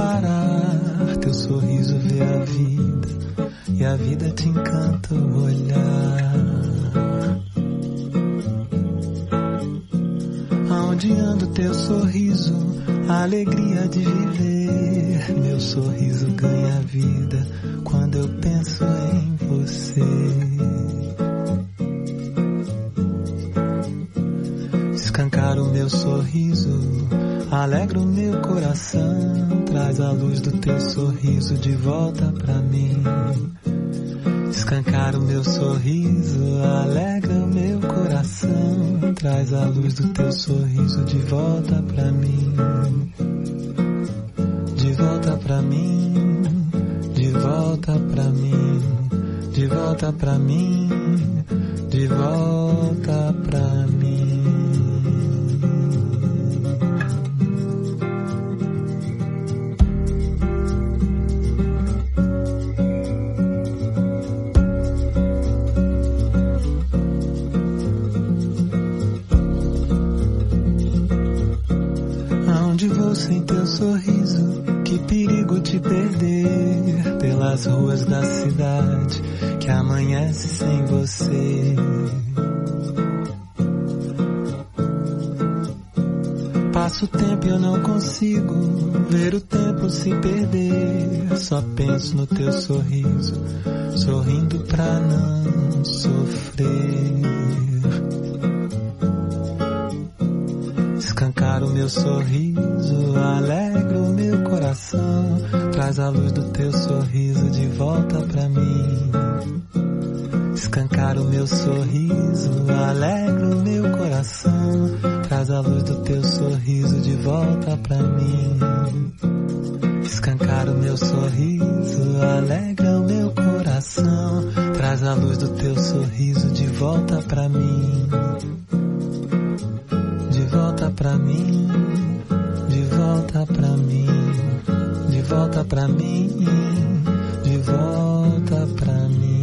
parar, teu sorriso vê a vida e a vida te encanta o olhar. Aonde anda o teu sorriso, a alegria de viver, meu sorriso ganha vida quando eu penso em você. Escancar o meu sorriso, alegra o meu coração, traz a luz do teu sorriso de volta pra mim. Escancar o meu sorriso, alegra o meu coração, traz a luz do teu sorriso de volta pra mim. De volta pra mim, de volta pra mim, de volta pra mim, de volta pra mim. Sem teu sorriso, que perigo te perder pelas ruas da cidade que amanhece sem você. Passa o tempo e eu não consigo ver o tempo se perder. Só penso no teu sorriso, sorrindo pra não sofrer. Escancar o meu sorriso, alegra o meu coração, traz a luz do teu sorriso de volta pra mim. Escancar o meu sorriso, alegra o meu coração, traz a luz do teu sorriso de volta pra mim. Escancar o meu sorriso, alegra o meu coração, traz a luz do teu sorriso de volta pra mim. De volta pra mim, de volta pra mim, de volta pra mim, de volta pra mim.